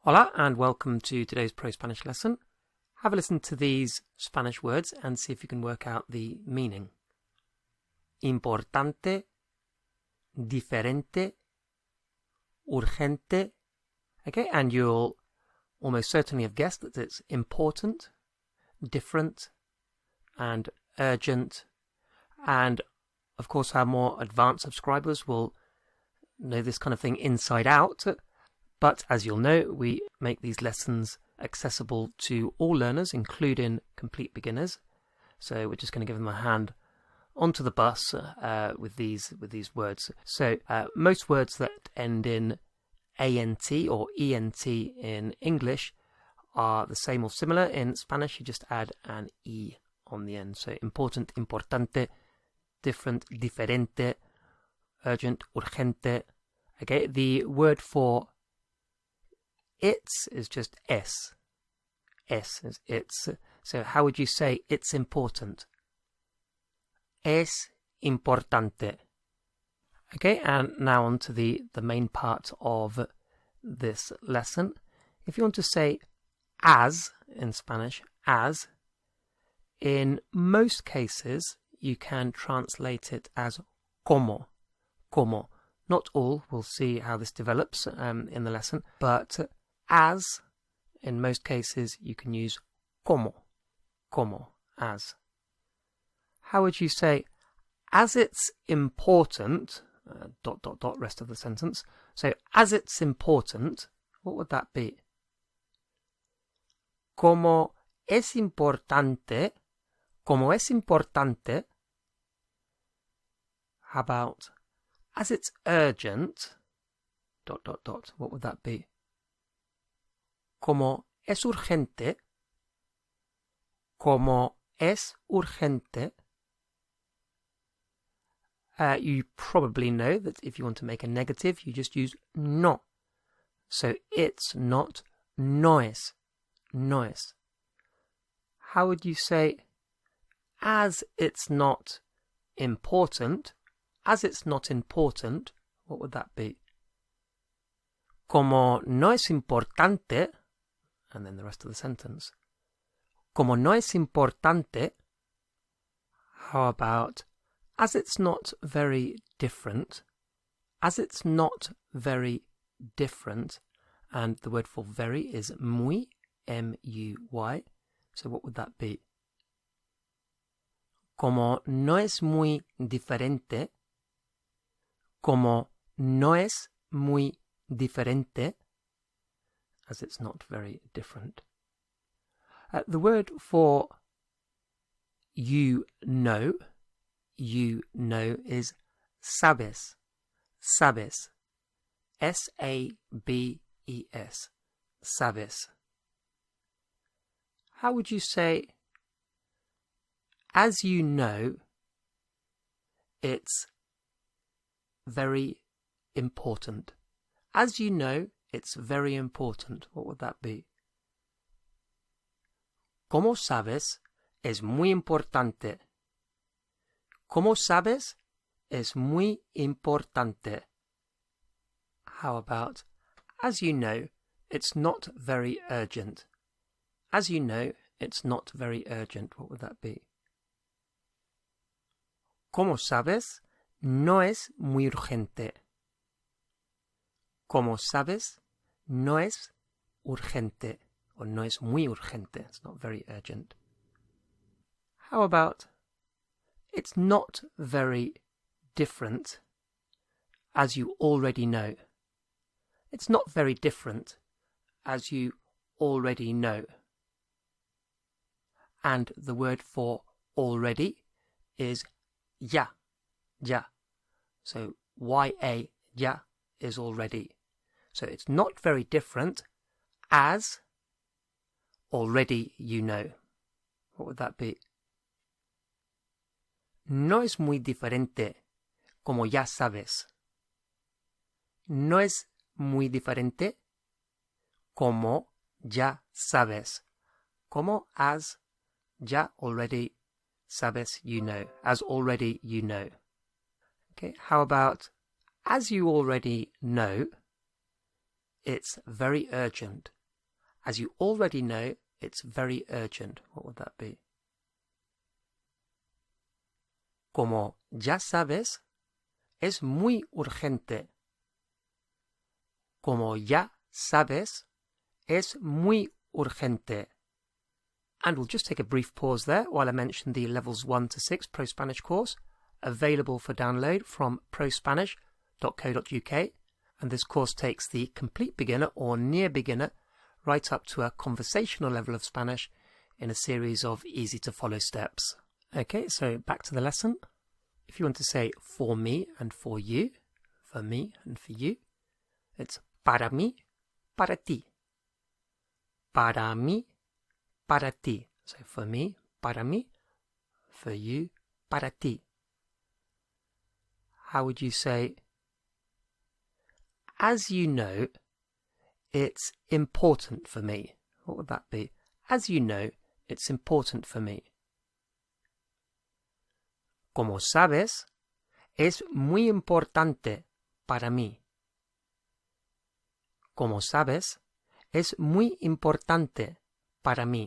Hola and welcome to today's Pro Spanish lesson. Have a listen to these Spanish words and see if you can work out the meaning. Importante, diferente, urgente. Okay, and you'll almost certainly have guessed that it's important, different, and urgent. And of course, our more advanced subscribers will know this kind of thing inside out. But as you'll know, we make these lessons accessible to all learners, including complete beginners. So we're just going to give them a hand onto the bus with these words. So most words that end in ANT or ENT in English are the same or similar. In Spanish, you just add an E on the end. So important, importante, different, diferente, urgent, urgente. Okay, the word for it's is just es. Es is it's. So how would you say it's important? Es importante. Okay, and now on to the main part of this lesson. If you want to say as in Spanish, as, in most cases you can translate it as como. Como. Not all, we'll see how this develops in the lesson, but as, in most cases, you can use como, as. How would you say, as it's important, ... rest of the sentence. So, as it's important, what would that be? Como es importante, how about, as it's urgent, ... what would that be? Como es urgente, you probably know that if you want to make a negative, you just use no. So it's not, no es. How would you say, as it's not important, what would that be? Como no es importante, and then the rest of the sentence. Como no es importante, how about, as it's not very different, and the word for very is muy, M-U-Y, so what would that be? Como no es muy diferente, as it's not very different. The word for you know is sabes. S-A-B-E-S. Sabes. How would you say, as you know, it's very important? As you know, it's very important. What would that be? Como sabes, es muy importante. Como sabes, es muy importante. How about, as you know, it's not very urgent. As you know, it's not very urgent. What would that be? Como sabes, no es muy urgente. Como sabes, no es urgente, or no es muy urgente. It's not very urgent. How about, it's not very different, as you already know. It's not very different, as you already know. And the word for already is ya. So Y-A, ya, is already. So it's not very different, as already you know. What would that be? No es muy diferente, como ya sabes. No es muy diferente, como ya sabes. Como, as, ya, already, sabes, you know. As already you know. Okay, how about, as you already know, it's very urgent. As you already know, it's very urgent. What would that be? Como ya sabes, es muy urgente. Como ya sabes, es muy urgente. And we'll just take a brief pause there while I mention the Levels 1 to 6 Pro Spanish course, available for download from prospanish.co.uk. And this course takes the complete beginner or near beginner right up to a conversational level of Spanish in a series of easy-to-follow steps. Okay, so back to the lesson. If you want to say for me and for you, for me and for you, it's para mí, para ti. Para mí, para ti. So for me, para mí. For you, para ti. How would you say, as you know, it's important for me? What would that be? As you know, it's important for me. Como sabes, es muy importante para mí. Como sabes, es muy importante para mí.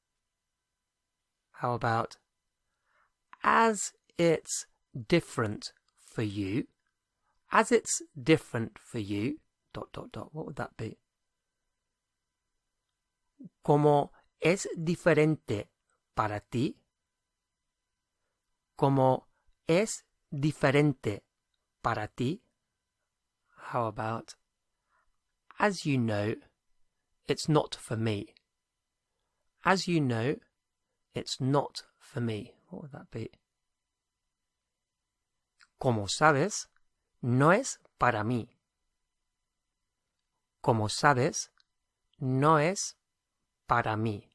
How about, as it's different for you, as it's different for you, ... What would that be? Como es diferente para ti. Como es diferente para ti. How about, as you know, it's not for me. As you know, it's not for me. What would that be? Como sabes, no es para mí. Como sabes, no es para mí.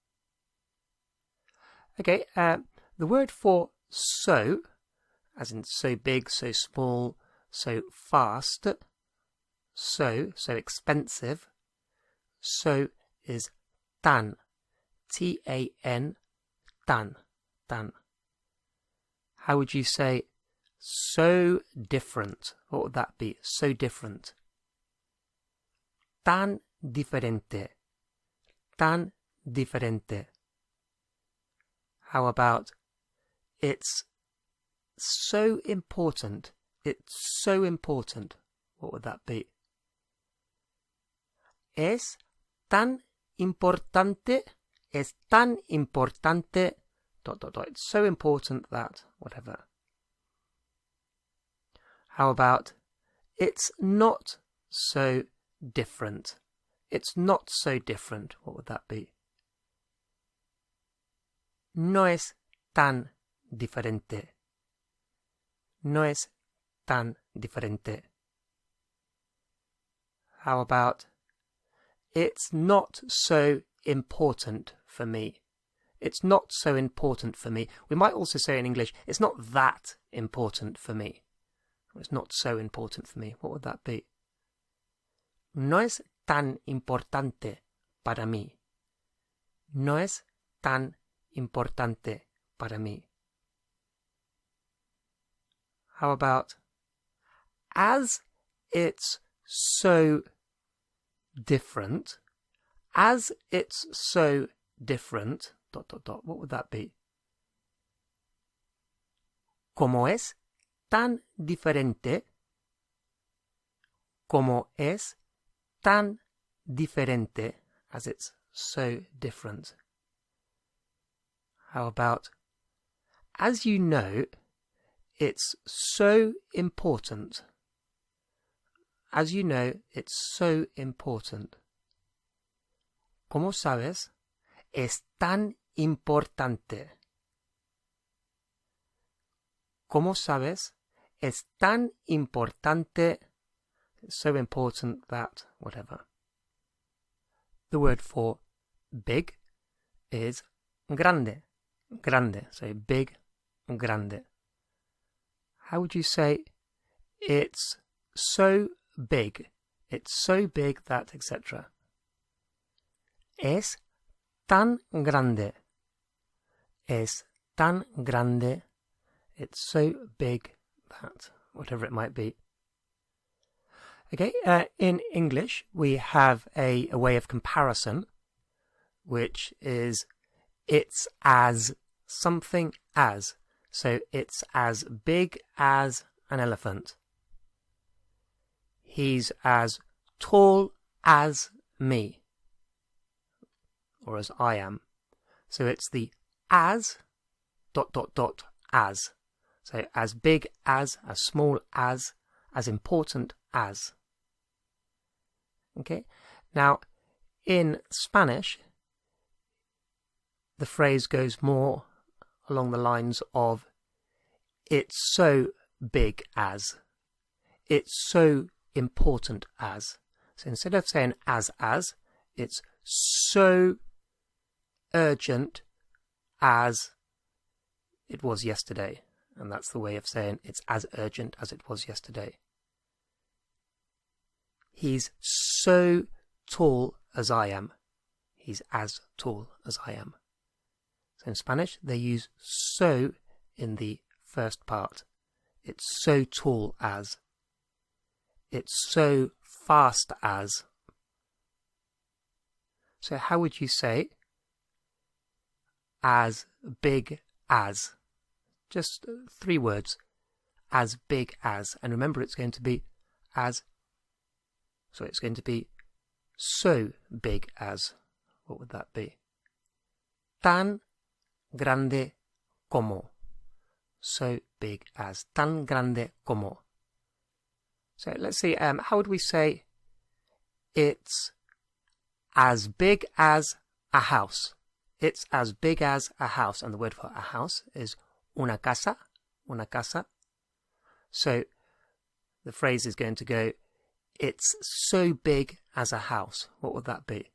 Okay, the word for so, as in so big, so small, so fast, so expensive, so is tan, T-A-N, tan. How would you say so different? What would that be? So different. Tan diferente. Tan diferente. How about, it's so important. It's so important. What would that be? Es tan importante. Es tan importante. ... It's so important that, whatever. How about, it's not so different. It's not so different. What would that be? No es tan diferente. No es tan diferente. How about, it's not so important for me. It's not so important for me. We might also say in English, it's not that important for me. It's not so important for me. What would that be? No es tan importante para mí. No es tan importante para mí. How about, as it's so different, as it's so different, ... What would that be? Como es tan diferente, como es tan diferente, as it's so different. How about, as you know, it's so important. As you know, it's so important. Como sabes, es tan importante. Como sabes, es tan importante. It's so important that, whatever. The word for big is grande. Grande. So big, grande. How would you say, it's so big? It's so big that, etc. Es tan grande. Es tan grande. It's so big that, whatever it might be. Okay, in English we have a way of comparison, which is it's as something as. So it's as big as an elephant. He's as tall as me, or as I am. So it's the as ... as. So as big as small as important as. Okay, now in Spanish the phrase goes more along the lines of it's so big as, it's so important as. So instead of saying as, it's so urgent as it was yesterday. And that's the way of saying it's as urgent as it was yesterday. He's so tall as I am. He's as tall as I am. So in Spanish, they use so in the first part. It's so tall as. It's so fast as. So how would you say as big as? Just 3 words. As big as. And remember, it's going to be as. So it's going to be so big as. What would that be? Tan grande como. So big as. Tan grande como. So let's see, how would we say it's as big as a house? It's as big as a house. And the word for a house is una casa. Una casa. So the phrase is going to go, it's so big as a house. What would that be?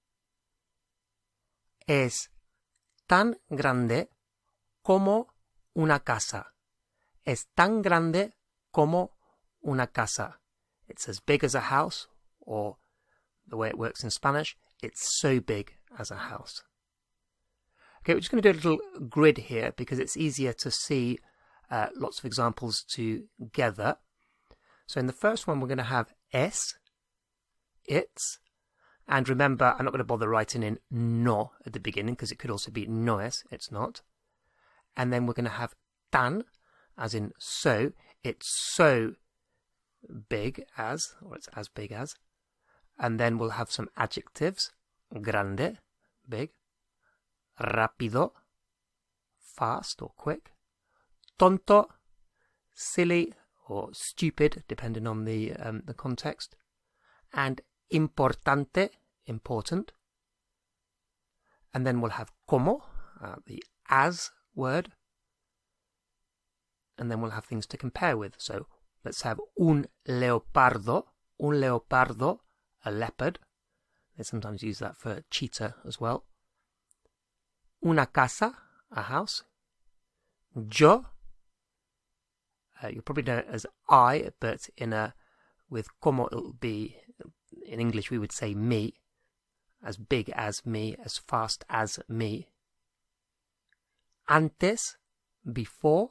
Es tan grande como una casa. Es tan grande como una casa. It's as big as a house, or the way it works in Spanish, it's so big as a house. Okay, we're just going to do a little grid here because it's easier to see lots of examples together. So in the first one, we're going to have es, it's, and remember, I'm not going to bother writing in no at the beginning because it could also be no es, it's not. And then we're going to have tan, as in so, it's so big as, or it's as big as. And then we'll have some adjectives, grande, big, rápido, fast or quick, tonto, silly or stupid, depending on the context, and importante, important. And then we'll have como, the as word, and then we'll have things to compare with. So let's have un leopardo, a leopard. They sometimes use that for cheetah as well. Una casa, a house. Yo, you'll probably know it as I, but with como it'll be, in English we would say me, as big as me, as fast as me. Antes, before.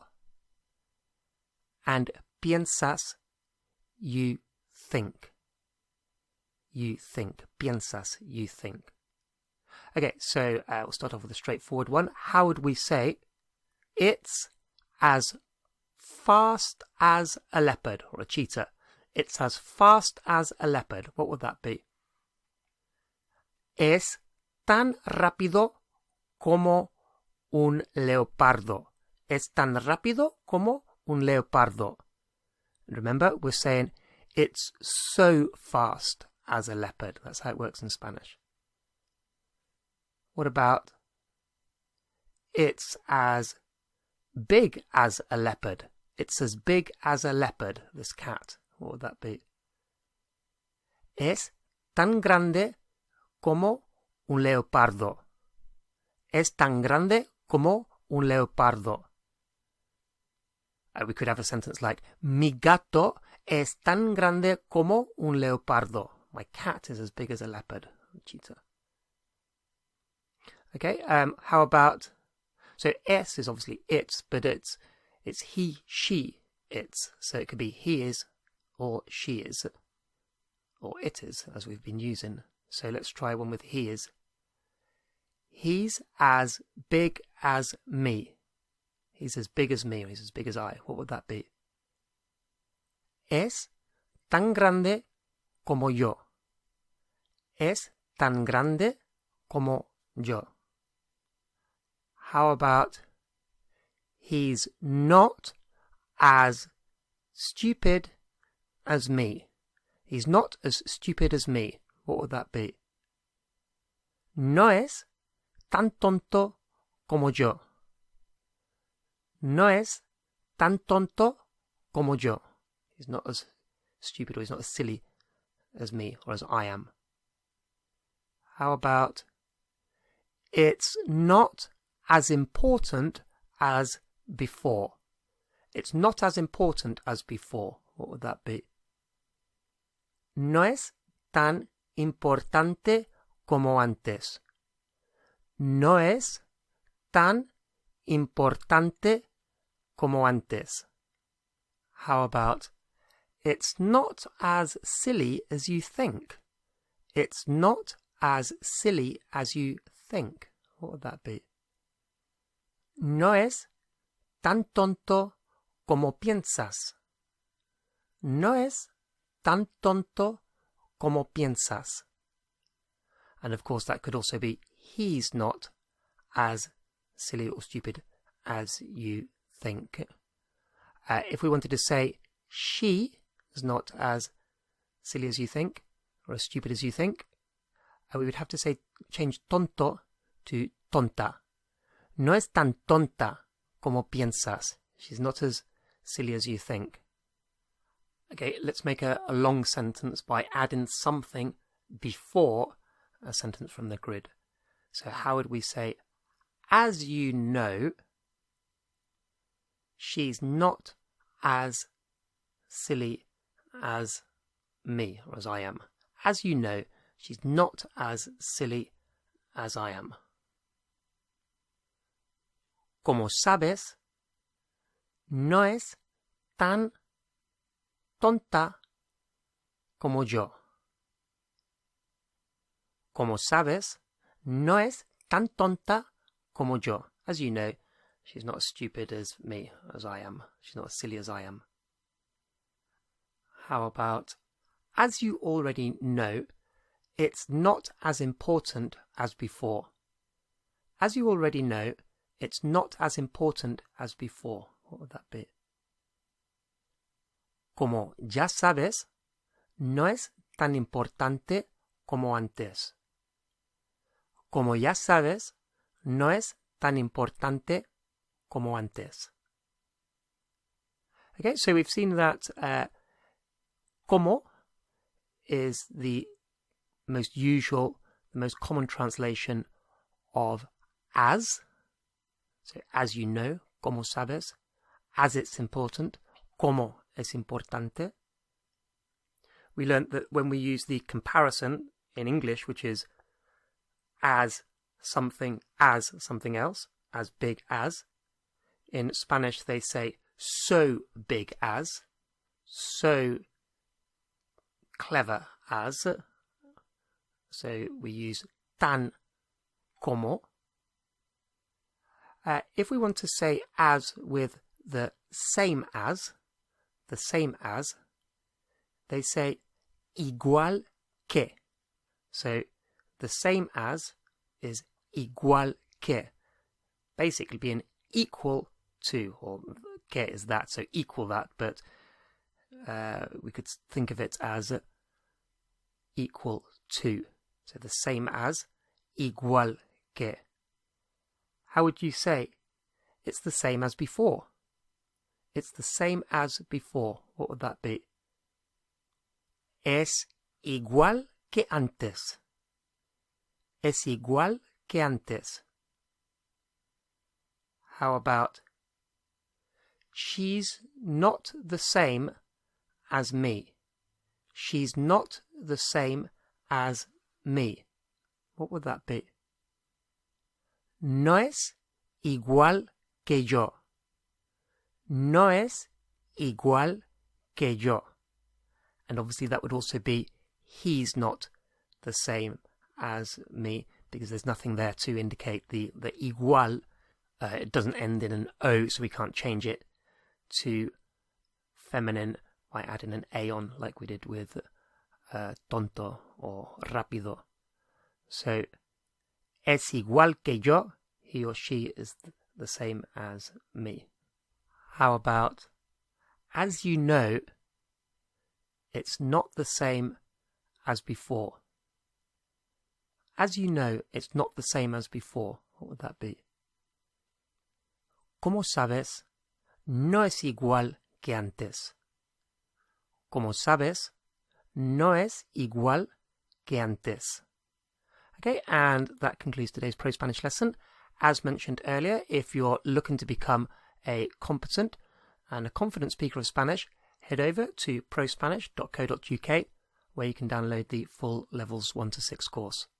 And piensas, you think. You think. Piensas, you think. Okay, so we'll start off with a straightforward one. How would we say it's as fast as a leopard or a cheetah? It's as fast as a leopard. What would that be? Es tan rápido como un leopardo. Es tan rápido como un leopardo. Remember, we're saying it's so fast as a leopard. That's how it works in Spanish. What about it's as big as a leopard? It's as big as a leopard, this cat. What would that be? Es tan grande como un leopardo. Es tan grande como un leopardo. We could have a sentence like, mi gato es tan grande como un leopardo. My cat is as big as a leopard, a cheetah. Okay, how about, so es is obviously it's, but it's he, she, it's. So it could be he is or she is. or it is, as we've been using. So let's try one with he is. He's as big as me. He's as big as me, or he's as big as I. What would that be? Es tan grande como yo. Es tan grande como yo. How about he's not as stupid as me. He's not as stupid as me. What would that be? No es tan tonto como yo. No es tan tonto como yo. He's not as stupid or he's not as silly as me or as I am. How about it's not as important as before. It's not as important as before. What would that be? No es tan importante como antes. No es tan importante como antes. How about it's not as silly as you think. It's not as silly as you think. What would that be? No es tan tonto como piensas. No es tan tonto como piensas. And of course that could also be he's not as silly or stupid as you think. If we wanted to say she is not as silly as you think or as stupid as you think, we would have to say change tonto to tonta. No es tan tonta como piensas. She's not as silly as you think. Okay, let's make a long sentence by adding something before a sentence from the grid. So how would we say, as you know, she's not as silly as me, or as I am. As you know, she's not as silly as I am. Como sabes, no es tan tonta como yo. Como sabes, no es tan tonta como yo. As you know, she's not as stupid as me, as I am. She's not as silly as I am. How about, as you already know, it's not as important as before. As you already know, it's not as important as before. What would that be? Como ya sabes, no es tan importante como antes. Como ya sabes, no es tan importante como antes. Okay, so we've seen that como is the most usual, the most common translation of as. So, as you know, como sabes, as it's important, como es importante. We learnt that when we use the comparison in English, which is as something else, as big as, in Spanish they say so big as, so clever as. So we use tan como. If we want to say as with the same as, they say igual que. So the same as is igual que, basically being equal to, or que is that, so equal that, but we could think of it as equal to. So the same as, igual que. How would you say it's the same as before? It's the same as before. What would that be? Es igual que antes. Es igual que antes. How about she's not the same as me. She's not the same as me. What would that be? No es igual que yo. No es igual que yo. And obviously that would also be he's not the same as me, because there's nothing there to indicate the igual. It doesn't end in an O, so we can't change it to feminine by adding an A on, like we did with tonto or rápido. So, es igual que yo, he or she is the same as me. How about, as you know, it's not the same as before. As you know, it's not the same as before. What would that be? Como sabes, no es igual que antes. Como sabes, no es igual que antes. Okay, and that concludes today's Pro Spanish lesson. As mentioned earlier, if you're looking to become a competent and a confident speaker of Spanish, head over to prospanish.co.uk, where you can download the full Levels 1 to 6 course.